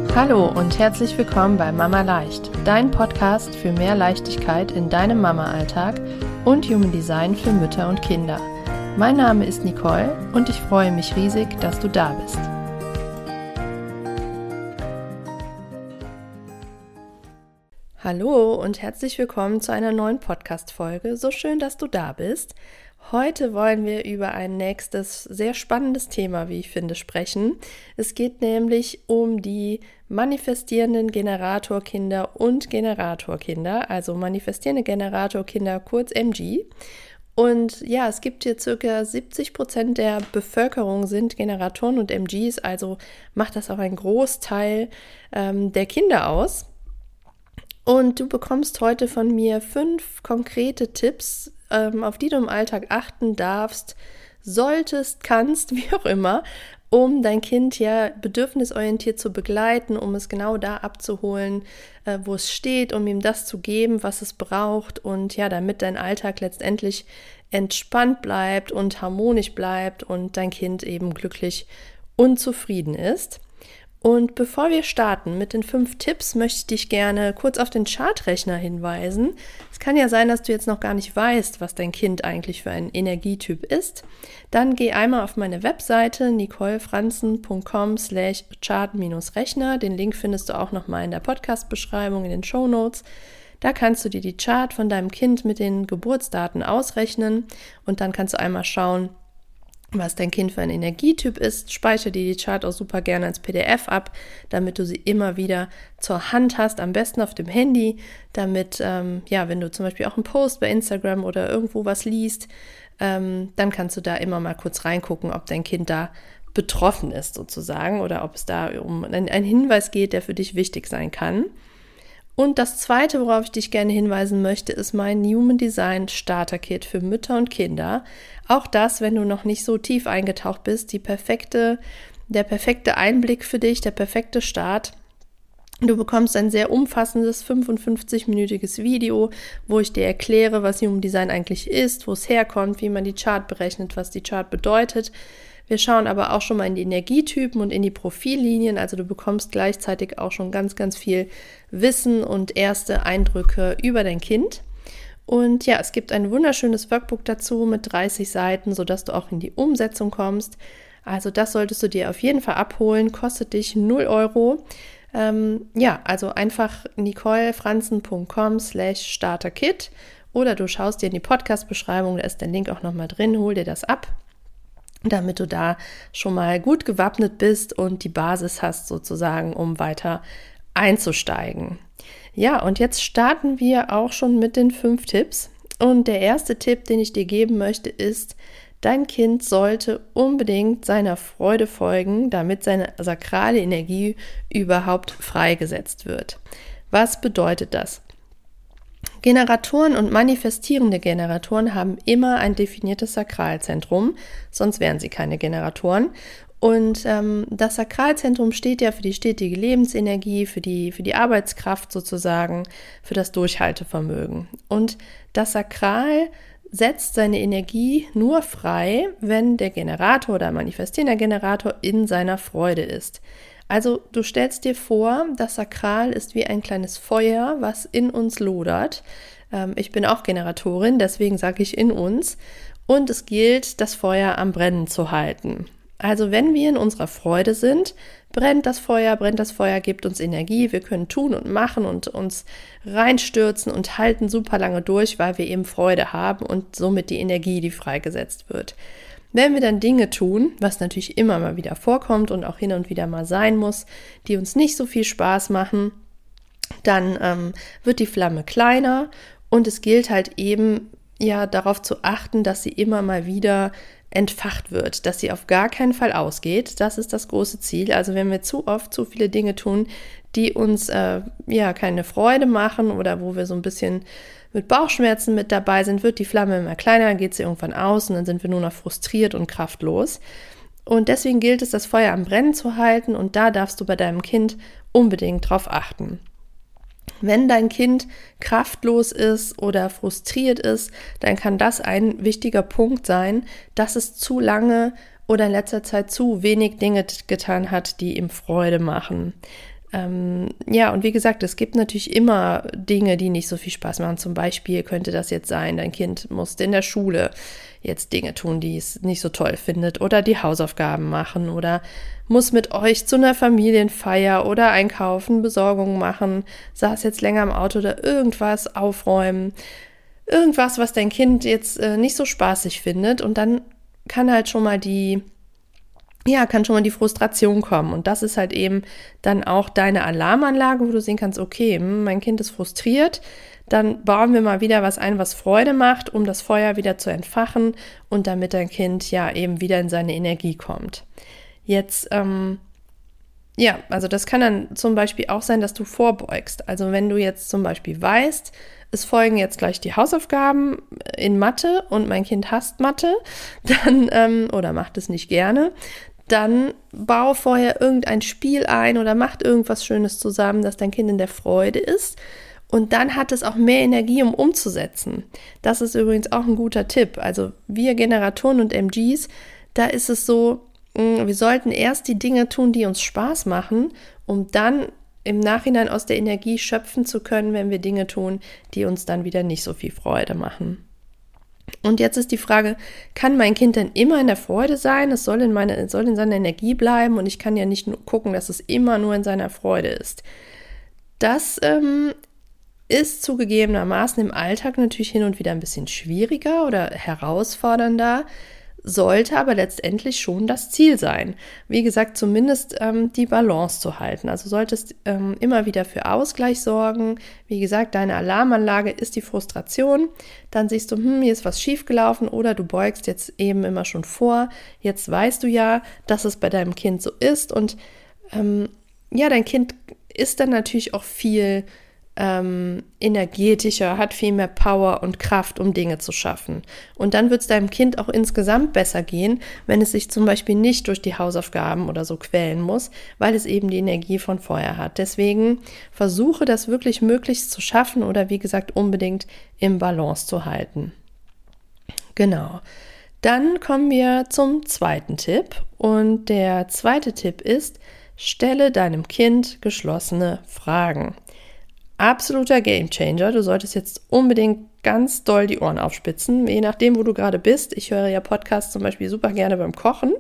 Hallo und herzlich willkommen bei Mama Leicht, dein Podcast für mehr Leichtigkeit in deinem Mama-Alltag und Human Design für Mütter und Kinder. Mein Name ist Nicole und ich freue mich riesig, dass du da bist. Hallo und herzlich willkommen zu einer neuen Podcast-Folge. So schön, dass du da bist. Heute wollen wir über ein nächstes sehr spannendes Thema, wie ich finde, sprechen. Es geht nämlich um die manifestierenden Generatorkinder und Generatorkinder, also manifestierende Generatorkinder, kurz MG. Und ja, es gibt hier ca. 70% der Bevölkerung sind Generatoren und MGs, also macht das auch einen Großteil der Kinder aus. Und du bekommst heute von mir 5 konkrete Tipps, auf die du im Alltag achten darfst, solltest, kannst, wie auch immer, um dein Kind ja bedürfnisorientiert zu begleiten, um es genau da abzuholen, wo es steht, um ihm das zu geben, was es braucht und ja, damit dein Alltag letztendlich entspannt bleibt und harmonisch bleibt und dein Kind eben glücklich und zufrieden ist. Und bevor wir starten mit den 5 Tipps, möchte ich dich gerne kurz auf den Chartrechner hinweisen. Es kann ja sein, dass du jetzt noch gar nicht weißt, was dein Kind eigentlich für ein Energietyp ist. Dann geh einmal auf meine Webseite nicolefranzen.com/chart-rechner. Den Link findest du auch nochmal in der Podcast-Beschreibung, in den Shownotes. Da kannst du dir die Chart von deinem Kind mit den Geburtsdaten ausrechnen und dann kannst du einmal schauen, was dein Kind für ein Energietyp ist. Speichere dir die Chart auch super gerne als PDF ab, damit du sie immer wieder zur Hand hast, am besten auf dem Handy, damit, wenn du zum Beispiel auch einen Post bei Instagram oder irgendwo was liest, dann kannst du da immer mal kurz reingucken, ob dein Kind da betroffen ist sozusagen oder ob es da um einen Hinweis geht, der für dich wichtig sein kann. Und das Zweite, worauf ich dich gerne hinweisen möchte, ist mein Human Design Starter Kit für Mütter und Kinder. Auch das, wenn du noch nicht so tief eingetaucht bist, der perfekte Einblick für dich, der perfekte Start. Du bekommst ein sehr umfassendes 55-minütiges Video, wo ich dir erkläre, was Human Design eigentlich ist, wo es herkommt, wie man die Chart berechnet, was die Chart bedeutet. Wir schauen aber auch schon mal in die Energietypen und in die Profillinien, also du bekommst gleichzeitig auch schon ganz, ganz viel Wissen und erste Eindrücke über dein Kind. Und ja, es gibt ein wunderschönes Workbook dazu mit 30 Seiten, sodass du auch in die Umsetzung kommst. Also das solltest du dir auf jeden Fall abholen, kostet dich 0 Euro. Also einfach nicolefranzen.com/starterkit oder du schaust dir in die Podcast-Beschreibung, da ist der Link auch nochmal drin, hol dir das ab, damit du da schon mal gut gewappnet bist und die Basis hast sozusagen, um weiter einzusteigen. Ja, und jetzt starten wir auch schon mit den 5 Tipps. Und der erste Tipp, den ich dir geben möchte, ist, dein Kind sollte unbedingt seiner Freude folgen, damit seine sakrale Energie überhaupt freigesetzt wird. Was bedeutet das? Generatoren und manifestierende Generatoren haben immer ein definiertes Sakralzentrum, sonst wären sie keine Generatoren. Und das Sakralzentrum steht ja für die stetige Lebensenergie, für die Arbeitskraft sozusagen, für das Durchhaltevermögen. Und das Sakral setzt seine Energie nur frei, wenn der Generator oder manifestierender Generator in seiner Freude ist. Also du stellst dir vor, das Sakral ist wie ein kleines Feuer, was in uns lodert. Ich bin auch Generatorin, deswegen sage ich in uns. Und es gilt, das Feuer am Brennen zu halten. Also wenn wir in unserer Freude sind, brennt das Feuer, gibt uns Energie. Wir können tun und machen und uns reinstürzen und halten super lange durch, weil wir eben Freude haben und somit die Energie, die freigesetzt wird. Wenn wir dann Dinge tun, was natürlich immer mal wieder vorkommt und auch hin und wieder mal sein muss, die uns nicht so viel Spaß machen, dann wird die Flamme kleiner und es gilt halt eben ja darauf zu achten, dass sie immer mal wieder entfacht wird, dass sie auf gar keinen Fall ausgeht. Das ist das große Ziel. Also wenn wir zu oft zu viele Dinge tun, die uns keine Freude machen oder wo wir so ein bisschen mit Bauchschmerzen mit dabei sind, wird die Flamme immer kleiner, dann geht sie irgendwann aus und dann sind wir nur noch frustriert und kraftlos. Und deswegen gilt es, das Feuer am Brennen zu halten und da darfst du bei deinem Kind unbedingt drauf achten. Wenn dein Kind kraftlos ist oder frustriert ist, dann kann das ein wichtiger Punkt sein, dass es zu lange oder in letzter Zeit zu wenig Dinge getan hat, die ihm Freude machen. Ja, und wie gesagt, es gibt natürlich immer Dinge, die nicht so viel Spaß machen. Zum Beispiel könnte das jetzt sein, dein Kind musste in der Schule jetzt Dinge tun, die es nicht so toll findet, oder die Hausaufgaben machen oder muss mit euch zu einer Familienfeier oder einkaufen, Besorgungen machen, saß jetzt länger im Auto oder irgendwas aufräumen, irgendwas, was dein Kind jetzt nicht so spaßig findet, und dann kann halt schon mal die Frustration kommen. Und das ist halt eben dann auch deine Alarmanlage, wo du sehen kannst, okay, mein Kind ist frustriert, dann bauen wir mal wieder was ein, was Freude macht, um das Feuer wieder zu entfachen und damit dein Kind ja eben wieder in seine Energie kommt. Jetzt, also das kann dann zum Beispiel auch sein, dass du vorbeugst. Also wenn du jetzt zum Beispiel weißt, es folgen jetzt gleich die Hausaufgaben in Mathe und mein Kind hasst Mathe, dann, oder macht es nicht gerne, dann bau vorher irgendein Spiel ein oder macht irgendwas Schönes zusammen, dass dein Kind in der Freude ist. Und dann hat es auch mehr Energie, um umzusetzen. Das ist übrigens auch ein guter Tipp. Also wir Generatoren und MGs, da ist es so, wir sollten erst die Dinge tun, die uns Spaß machen, um dann im Nachhinein aus der Energie schöpfen zu können, wenn wir Dinge tun, die uns dann wieder nicht so viel Freude machen. Und jetzt ist die Frage, kann mein Kind denn immer in der Freude sein? Es soll in seiner Energie bleiben und ich kann ja nicht nur gucken, dass es immer nur in seiner Freude ist. Das ist zugegebenermaßen im Alltag natürlich hin und wieder ein bisschen schwieriger oder herausfordernder, sollte aber letztendlich schon das Ziel sein. Wie gesagt, zumindest die Balance zu halten. Also solltest immer wieder für Ausgleich sorgen. Wie gesagt, deine Alarmanlage ist die Frustration. Dann siehst du, hier ist was schiefgelaufen, oder du beugst jetzt eben immer schon vor. Jetzt weißt du ja, dass es bei deinem Kind so ist, und dein Kind ist dann natürlich auch viel energetischer, hat viel mehr Power und Kraft, um Dinge zu schaffen. Und dann wird es deinem Kind auch insgesamt besser gehen, wenn es sich zum Beispiel nicht durch die Hausaufgaben oder so quälen muss, weil es eben die Energie von vorher hat. Deswegen versuche das wirklich möglichst zu schaffen oder wie gesagt unbedingt im Balance zu halten. Genau. Dann kommen wir zum zweiten Tipp. Und der zweite Tipp ist, stelle deinem Kind geschlossene Fragen. Absoluter Gamechanger. Du solltest jetzt unbedingt ganz doll die Ohren aufspitzen, je nachdem, wo du gerade bist. Ich höre ja Podcasts zum Beispiel super gerne beim Kochen.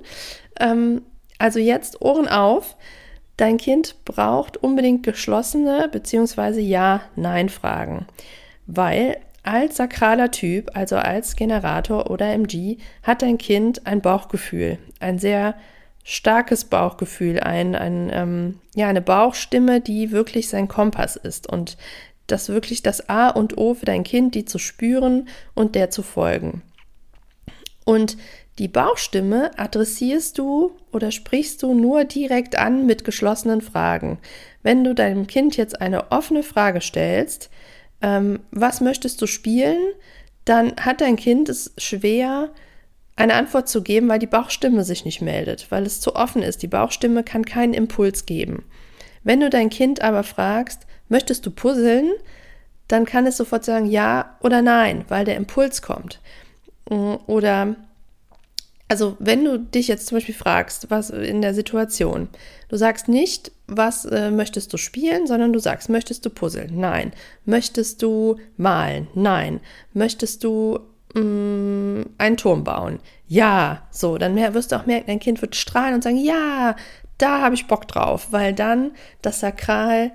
Also jetzt Ohren auf. Dein Kind braucht unbedingt geschlossene bzw. Ja-Nein-Fragen, weil als sakraler Typ, also als Generator oder MG, hat dein Kind ein Bauchgefühl, ein sehr starkes Bauchgefühl, eine Bauchstimme, die wirklich sein Kompass ist und das wirklich das A und O für dein Kind, die zu spüren und der zu folgen. Und die Bauchstimme adressierst du oder sprichst du nur direkt an mit geschlossenen Fragen. Wenn du deinem Kind jetzt eine offene Frage stellst, was möchtest du spielen, dann hat dein Kind es schwer, eine Antwort zu geben, weil die Bauchstimme sich nicht meldet, weil es zu offen ist. Die Bauchstimme kann keinen Impuls geben. Wenn du dein Kind aber fragst, möchtest du puzzeln, dann kann es sofort sagen ja oder nein, weil der Impuls kommt. Oder, also wenn du dich jetzt zum Beispiel fragst, was in der Situation, du sagst nicht, was möchtest du spielen, sondern du sagst, möchtest du puzzeln? Nein. Möchtest du malen? Nein. Möchtest du einen Turm bauen? Ja, so, dann wirst du auch merken, dein Kind wird strahlen und sagen, ja, da habe ich Bock drauf, weil dann das Sakral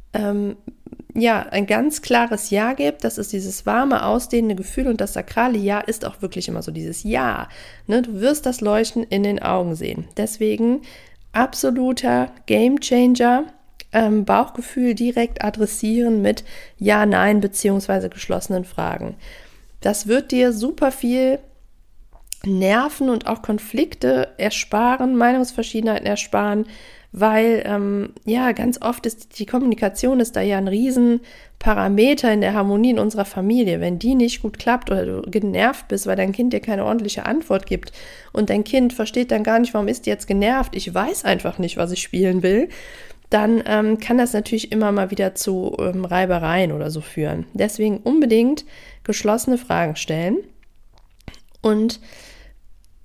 ein ganz klares Ja gibt, das ist dieses warme, ausdehnende Gefühl, und das sakrale Ja ist auch wirklich immer so dieses Ja, ne? Du wirst das Leuchten in den Augen sehen. Deswegen absoluter Gamechanger, Bauchgefühl direkt adressieren mit Ja, Nein beziehungsweise geschlossenen Fragen. Das wird dir super viel Nerven und auch Konflikte ersparen, Meinungsverschiedenheiten ersparen, weil ganz oft ist die Kommunikation ist da ja ein Riesenparameter in der Harmonie in unserer Familie. Wenn die nicht gut klappt oder du genervt bist, weil dein Kind dir keine ordentliche Antwort gibt und dein Kind versteht dann gar nicht, warum ist die jetzt genervt, ich weiß einfach nicht, was ich spielen will, dann kann das natürlich immer mal wieder zu Reibereien oder so führen. Deswegen unbedingt geschlossene Fragen stellen. Und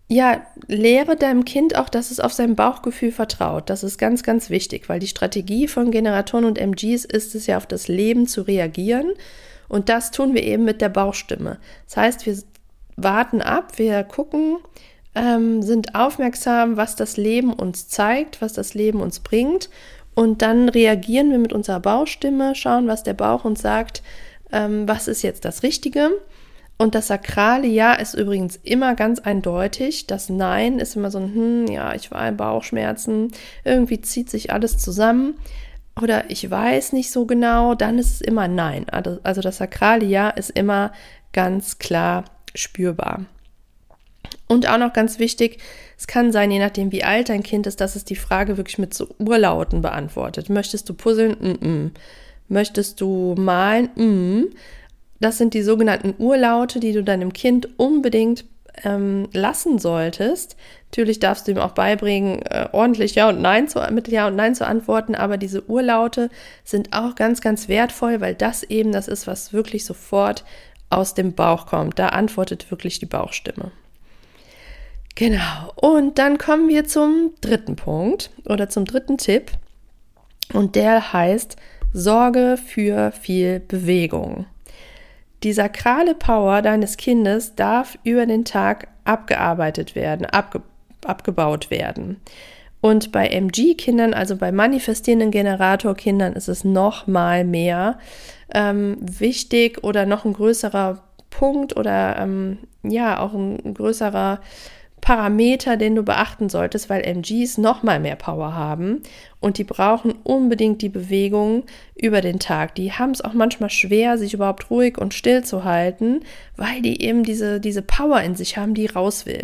ja, lehre deinem Kind auch, dass es auf sein Bauchgefühl vertraut. Das ist ganz, ganz wichtig, weil die Strategie von Generatoren und MGs ist es ja, auf das Leben zu reagieren. Und das tun wir eben mit der Bauchstimme. Das heißt, wir warten ab, wir gucken, sind aufmerksam, was das Leben uns zeigt, was das Leben uns bringt. Und dann reagieren wir mit unserer Bauchstimme, schauen, was der Bauch uns sagt, was ist jetzt das Richtige. Und das sakrale Ja ist übrigens immer ganz eindeutig. Das Nein ist immer so ein, ja, ich war in Bauchschmerzen, irgendwie zieht sich alles zusammen oder ich weiß nicht so genau, dann ist es immer Nein. Also das sakrale Ja ist immer ganz klar spürbar. Und auch noch ganz wichtig, es kann sein, je nachdem wie alt dein Kind ist, dass es die Frage wirklich mit so Urlauten beantwortet. Möchtest du puzzeln? Möchtest du malen? Das sind die sogenannten Urlaute, die du deinem Kind unbedingt lassen solltest. Natürlich darfst du ihm auch beibringen, ordentlich mit Ja und Nein zu antworten, aber diese Urlaute sind auch ganz, ganz wertvoll, weil das eben das ist, was wirklich sofort aus dem Bauch kommt. Da antwortet wirklich die Bauchstimme. Genau, und dann kommen wir zum dritten Punkt oder zum dritten Tipp und der heißt, sorge für viel Bewegung. Die sakrale Power deines Kindes darf über den Tag abgearbeitet werden, abgebaut werden. Und bei MG-Kindern, also bei manifestierenden Generator-Kindern, ist es noch mal mehr wichtig oder noch ein größerer Punkt oder auch ein größerer Parameter, den du beachten solltest, weil MGs noch mal mehr Power haben und die brauchen unbedingt die Bewegung über den Tag. Die haben es auch manchmal schwer, sich überhaupt ruhig und still zu halten, weil die eben diese Power in sich haben, die raus will.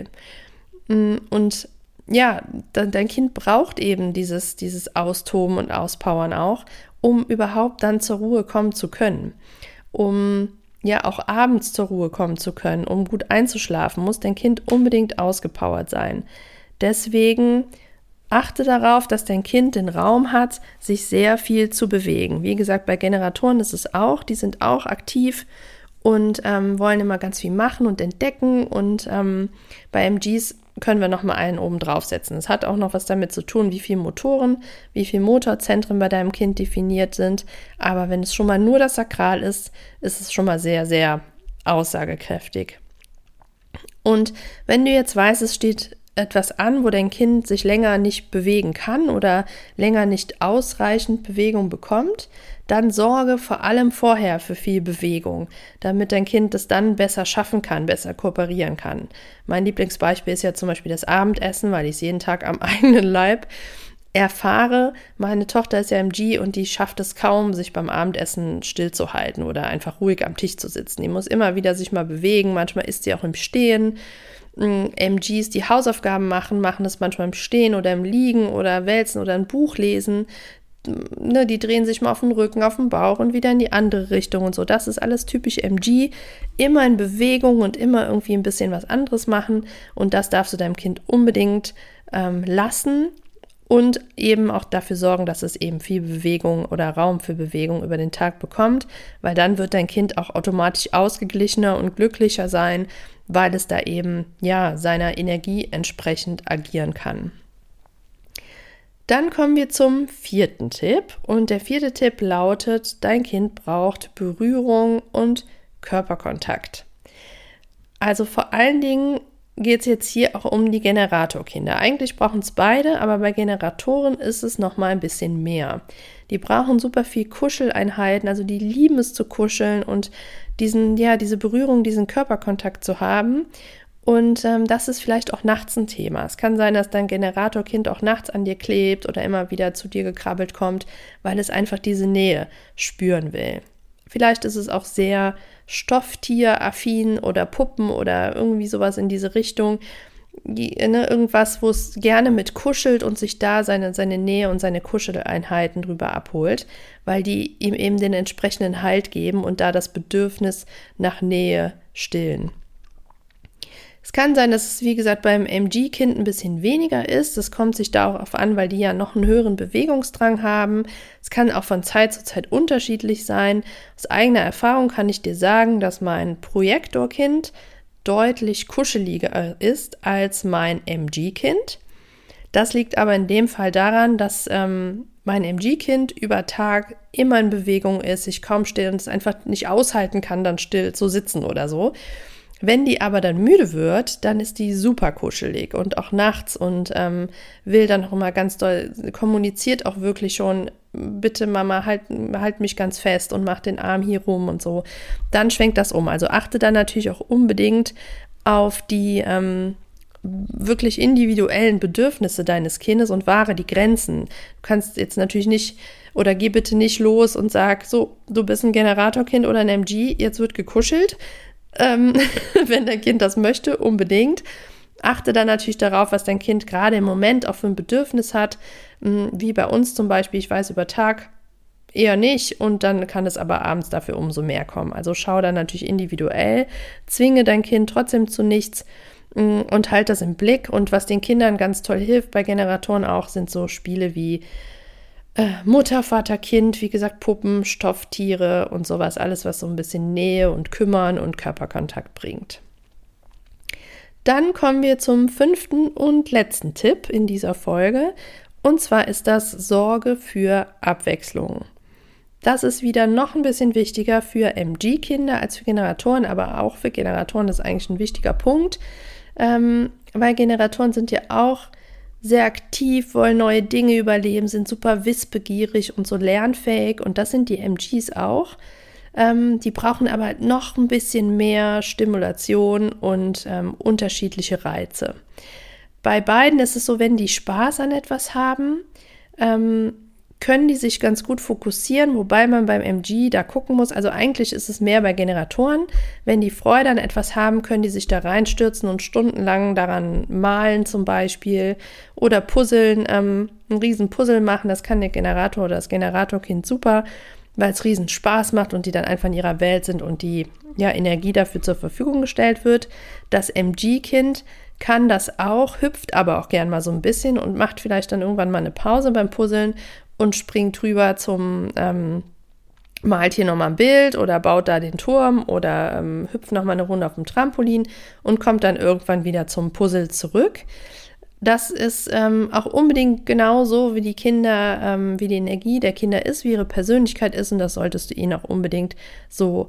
Und ja, dein Kind braucht eben dieses Austoben und Auspowern auch, um überhaupt dann zur Ruhe kommen zu können, um ja auch abends zur Ruhe kommen zu können, um gut einzuschlafen, muss dein Kind unbedingt ausgepowert sein. Deswegen achte darauf, dass dein Kind den Raum hat, sich sehr viel zu bewegen. Wie gesagt, bei Generatoren ist es auch, die sind auch aktiv und wollen immer ganz viel machen und entdecken und bei MGs können wir nochmal einen oben draufsetzen. Es hat auch noch was damit zu tun, wie viele Motoren, wie viele Motorzentren bei deinem Kind definiert sind. Aber wenn es schon mal nur das Sakral ist, ist es schon mal sehr, sehr aussagekräftig. Und wenn du jetzt weißt, es steht etwas an, wo dein Kind sich länger nicht bewegen kann oder länger nicht ausreichend Bewegung bekommt, dann sorge vor allem vorher für viel Bewegung, damit dein Kind es dann besser schaffen kann, besser kooperieren kann. Mein Lieblingsbeispiel ist ja zum Beispiel das Abendessen, weil ich es jeden Tag am eigenen Leib erfahre. Meine Tochter ist ja MG und die schafft es kaum, sich beim Abendessen stillzuhalten oder einfach ruhig am Tisch zu sitzen. Die muss immer wieder sich mal bewegen, manchmal ist sie auch im Stehen. MGs, die Hausaufgaben machen es manchmal im Stehen oder im Liegen oder wälzen oder ein Buch lesen. Die drehen sich mal auf den Rücken, auf den Bauch und wieder in die andere Richtung und so. Das ist alles typisch MG. Immer in Bewegung und immer irgendwie ein bisschen was anderes machen. Und das darfst du deinem Kind unbedingt lassen und eben auch dafür sorgen, dass es eben viel Bewegung oder Raum für Bewegung über den Tag bekommt, weil dann wird dein Kind auch automatisch ausgeglichener und glücklicher sein, weil es da eben ja seiner Energie entsprechend agieren kann. Dann kommen wir zum vierten Tipp und der vierte Tipp lautet, dein Kind braucht Berührung und Körperkontakt. Also vor allen Dingen geht es jetzt hier auch um die Generatorkinder. Eigentlich brauchen es beide, aber bei Generatoren ist es noch mal ein bisschen mehr. Die brauchen super viel Kuscheleinheiten, also die lieben es zu kuscheln und diese Berührung, diesen Körperkontakt zu haben. Und das ist vielleicht auch nachts ein Thema. Es kann sein, dass dein Generatorkind auch nachts an dir klebt oder immer wieder zu dir gekrabbelt kommt, weil es einfach diese Nähe spüren will. Vielleicht ist es auch sehr Stofftier-affin oder Puppen oder irgendwie sowas in diese Richtung. Irgendwas, wo es gerne mit kuschelt und sich da seine Nähe und seine Kuscheleinheiten drüber abholt, weil die ihm eben den entsprechenden Halt geben und da das Bedürfnis nach Nähe stillen. Es kann sein, dass es, wie gesagt, beim MG-Kind ein bisschen weniger ist. Das kommt sich darauf an, weil die ja noch einen höheren Bewegungsdrang haben. Es kann auch von Zeit zu Zeit unterschiedlich sein. Aus eigener Erfahrung kann ich dir sagen, dass mein Projektorkind deutlich kuscheliger ist als mein MG-Kind. Das liegt aber in dem Fall daran, dass mein MG-Kind über Tag immer in Bewegung ist, sich kaum still und es einfach nicht aushalten kann, dann still zu sitzen oder so. Wenn die aber dann müde wird, dann ist die super kuschelig und auch nachts und will dann auch immer ganz doll, kommuniziert auch wirklich schon, bitte Mama, halt mich ganz fest und mach den Arm hier rum und so. Dann schwenkt das um. Also achte dann natürlich auch unbedingt auf die wirklich individuellen Bedürfnisse deines Kindes und wahre die Grenzen. Du kannst jetzt natürlich nicht oder geh bitte nicht los und sag, so, du bist ein Generatorkind oder ein MG, jetzt wird gekuschelt. Wenn dein Kind das möchte, unbedingt. Achte dann natürlich darauf, was dein Kind gerade im Moment auch für ein Bedürfnis hat, wie bei uns zum Beispiel, ich weiß über Tag eher nicht und dann kann es aber abends dafür umso mehr kommen. Also schau dann natürlich individuell, zwinge dein Kind trotzdem zu nichts und halt das im Blick. Und was den Kindern ganz toll hilft bei Generatoren auch, sind so Spiele wie Mutter, Vater, Kind, wie gesagt, Puppen, Stofftiere und sowas, alles, was so ein bisschen Nähe und Kümmern und Körperkontakt bringt. Dann kommen wir zum 5. und letzten Tipp in dieser Folge, und zwar ist das Sorge für Abwechslung. Das ist wieder noch ein bisschen wichtiger für MG-Kinder als für Generatoren, aber auch für Generatoren ist eigentlich ein wichtiger Punkt, weil Generatoren sind ja auch sehr aktiv, wollen neue Dinge überleben, sind super wissbegierig und so lernfähig und das sind die MGs auch. Die brauchen aber noch ein bisschen mehr Stimulation und unterschiedliche Reize. Bei beiden ist es so, wenn die Spaß an etwas haben, können die sich ganz gut fokussieren, wobei man beim MG da gucken muss, also eigentlich ist es mehr bei Generatoren, wenn die Freude an etwas haben, können die sich da reinstürzen und stundenlang daran malen zum Beispiel oder puzzeln, einen riesen Puzzle machen, das kann der Generator oder das Generatorkind super, weil es riesen Spaß macht und die dann einfach in ihrer Welt sind und die Energie dafür zur Verfügung gestellt wird. Das MG-Kind kann das auch, hüpft aber auch gern mal so ein bisschen und macht vielleicht dann irgendwann mal eine Pause beim Puzzeln und springt rüber zum, malt hier nochmal ein Bild oder baut da den Turm oder hüpft nochmal eine Runde auf dem Trampolin und kommt dann irgendwann wieder zum Puzzle zurück. Das ist auch unbedingt genauso, wie die Kinder, wie die Energie der Kinder ist, wie ihre Persönlichkeit ist und das solltest du ihnen auch unbedingt so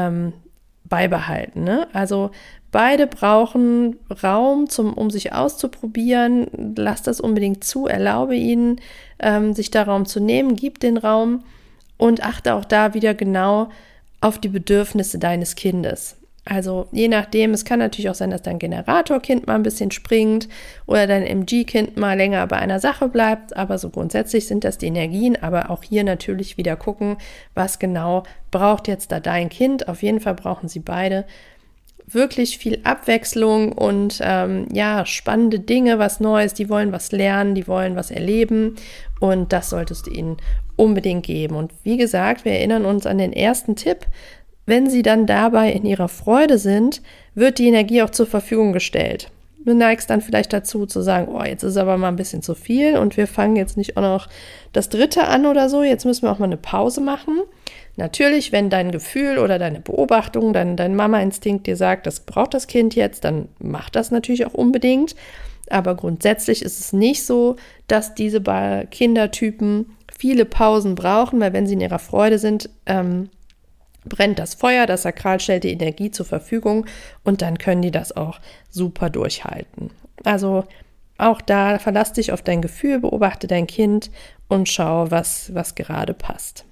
beibehalten, ne? Also beide brauchen Raum, um sich auszuprobieren. Lass das unbedingt zu, erlaube ihnen, sich da Raum zu nehmen, gib den Raum und achte auch da wieder genau auf die Bedürfnisse deines Kindes. Also je nachdem, es kann natürlich auch sein, dass dein Generatorkind mal ein bisschen springt oder dein MG-Kind mal länger bei einer Sache bleibt, aber so grundsätzlich sind das die Energien, aber auch hier natürlich wieder gucken, was genau braucht jetzt da dein Kind. Auf jeden Fall brauchen sie beide wirklich viel Abwechslung und spannende Dinge, was Neues, die wollen was lernen, die wollen was erleben und das solltest du ihnen unbedingt geben. Und wie gesagt, wir erinnern uns an den ersten Tipp, wenn sie dann dabei in ihrer Freude sind, wird die Energie auch zur Verfügung gestellt. Du neigst dann vielleicht dazu zu sagen, oh, jetzt ist aber mal ein bisschen zu viel und wir fangen jetzt nicht auch noch das 3. an oder so, jetzt müssen wir auch mal eine Pause machen. Natürlich, wenn dein Gefühl oder deine Beobachtung, dein Mama-Instinkt dir sagt, das braucht das Kind jetzt, dann mach das natürlich auch unbedingt. Aber grundsätzlich ist es nicht so, dass diese Kindertypen viele Pausen brauchen, weil wenn sie in ihrer Freude sind, brennt das Feuer, das Sakral stellt die Energie zur Verfügung und dann können die das auch super durchhalten. Also auch da verlass dich auf dein Gefühl, beobachte dein Kind und schau, was gerade passt.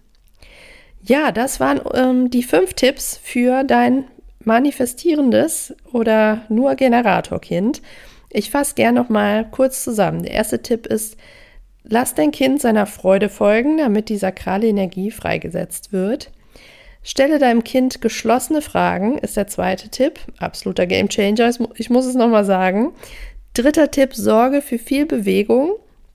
Ja, das waren die 5 Tipps für dein manifestierendes oder nur Generatorkind. Ich fasse gerne noch mal kurz zusammen. Der erste Tipp ist, lass dein Kind seiner Freude folgen, damit die sakrale Energie freigesetzt wird. Stelle deinem Kind geschlossene Fragen, ist der 2. Tipp. Absoluter Gamechanger, ich muss es nochmal sagen. 3. Tipp, sorge für viel Bewegung.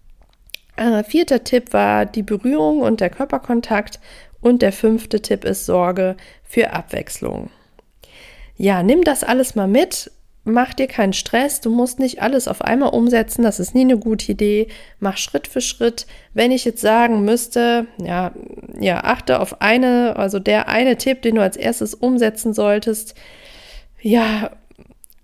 4. Tipp war die Berührung und der Körperkontakt. Und der 5. Tipp ist Sorge für Abwechslung. Ja, nimm das alles mal mit. Mach dir keinen Stress, du musst nicht alles auf einmal umsetzen, das ist nie eine gute Idee. Mach Schritt für Schritt. Wenn ich jetzt sagen müsste, achte auf der eine Tipp, den du als erstes umsetzen solltest,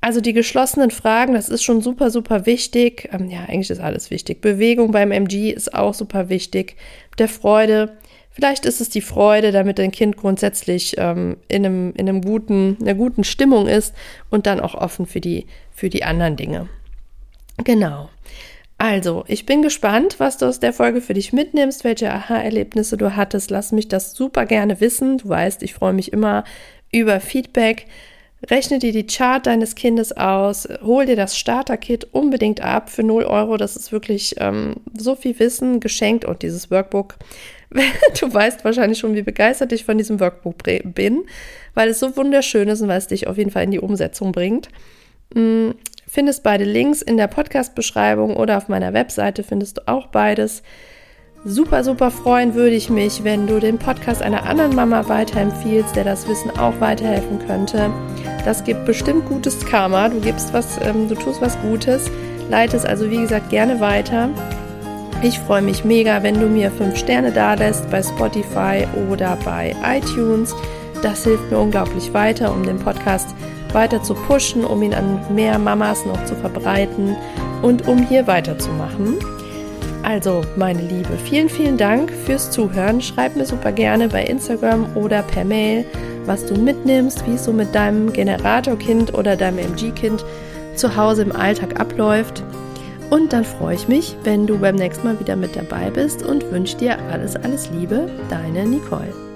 Also die geschlossenen Fragen, das ist schon super, super wichtig. Ja, eigentlich ist alles wichtig. Bewegung beim MG ist auch super wichtig. Der Freude, vielleicht ist es die Freude, damit dein Kind grundsätzlich in einer guten Stimmung ist und dann auch offen für die anderen Dinge. Genau. Also, ich bin gespannt, was du aus der Folge für dich mitnimmst, welche Aha-Erlebnisse du hattest. Lass mich das super gerne wissen. Du weißt, ich freue mich immer über Feedback. Rechne dir die Chart deines Kindes aus, hol dir das Starter-Kit unbedingt ab für 0 €. Das ist wirklich so viel Wissen geschenkt und dieses Workbook. Du weißt wahrscheinlich schon, wie begeistert ich von diesem Workbook bin, weil es so wunderschön ist und weil es dich auf jeden Fall in die Umsetzung bringt. Findest beide Links in der Podcast-Beschreibung oder auf meiner Webseite findest du auch beides. Super, super freuen würde ich mich, wenn du den Podcast einer anderen Mama weiterempfiehlst, der das Wissen auch weiterhelfen könnte. Das gibt bestimmt gutes Karma. Du tust was Gutes. Leite es also, wie gesagt, gerne weiter. Ich freue mich mega, wenn du mir 5 Sterne dalässt bei Spotify oder bei iTunes. Das hilft mir unglaublich weiter, um den Podcast weiter zu pushen, um ihn an mehr Mamas noch zu verbreiten und um hier weiterzumachen. Also, meine Liebe, vielen, vielen Dank fürs Zuhören. Schreib mir super gerne bei Instagram oder per Mail, was du mitnimmst, wie es so mit deinem Generatorkind oder deinem MG-Kind zu Hause im Alltag abläuft. Und dann freue ich mich, wenn du beim nächsten Mal wieder mit dabei bist und wünsche dir alles, alles Liebe, deine Nicole.